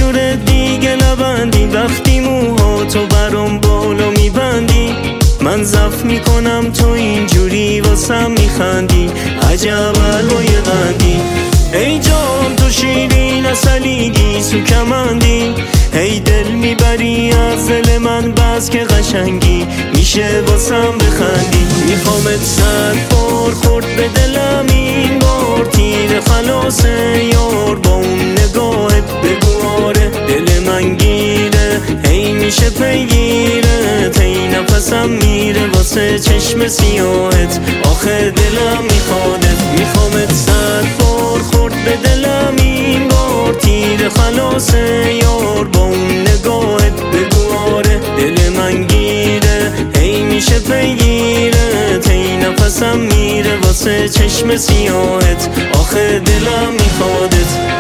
جور دیگه نبندی، وقتی موها تو برام بالا میبندی من ضعف میکنم، تو اینجوری واسم میخندی، عجب الوای قندی. ای جان تو شیرین عسلیدی سو کمندی، هی دل میبری از دل من بس که قشنگی میشه واسم بخندی. میخوامت 100 بار خورد به دلم این بار، تیر خلاص یار با اون نگاهت بگو آره دل من گیره، هی میشه پیگیره تی نفسم میره واسه چشم سیاهت، آخه دلم میخوادت. میخوامت 100 بار خورد به دلم این بار، تیر خلاص یار با اون نگاهت بگو آره دل من گیره، هی میشه پیگیره تی نفسم میره واسه چشم سیاهت، آخه دلم میخوادت.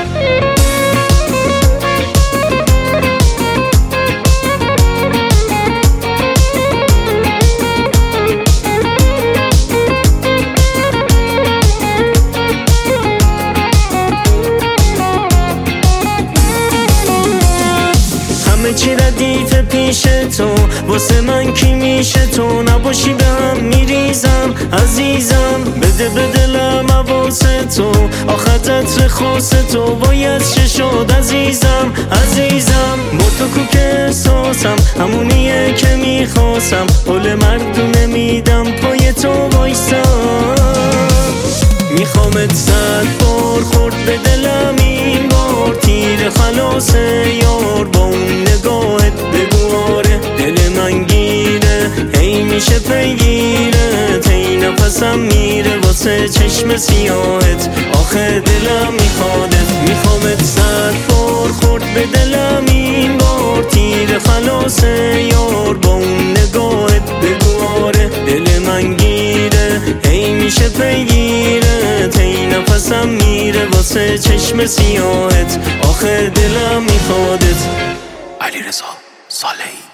همه چی ردیف پیش تو، واسه من کی میشه تو، نباشی به هم میریزم عزیزم، بده به دلم حواسه تو، آخه عطر خاص تو باید شد عزیزم عزیزم. با تو کو که احساسم همونیه که میخواستم، قول مردونه میدم پای تو وایسم. میخوامت 100 بار خورد به دلم این بار، تیر خلاص یار با اون نگاهت بگو آره دل من گیره، هی میشه پیگیره تی نفسم میره واسه چشم سیاهت، آخه دلم میخوادت. میخوامت 100 بار خورد به دلم این بار، تیر خلاص یار با اون نگاهت بگو آره دل من گیره، هی میشه پیگیره تی نفسم میره واسه چشم سیاهت، آخه دلم میخوادت. علیرضا صالحی.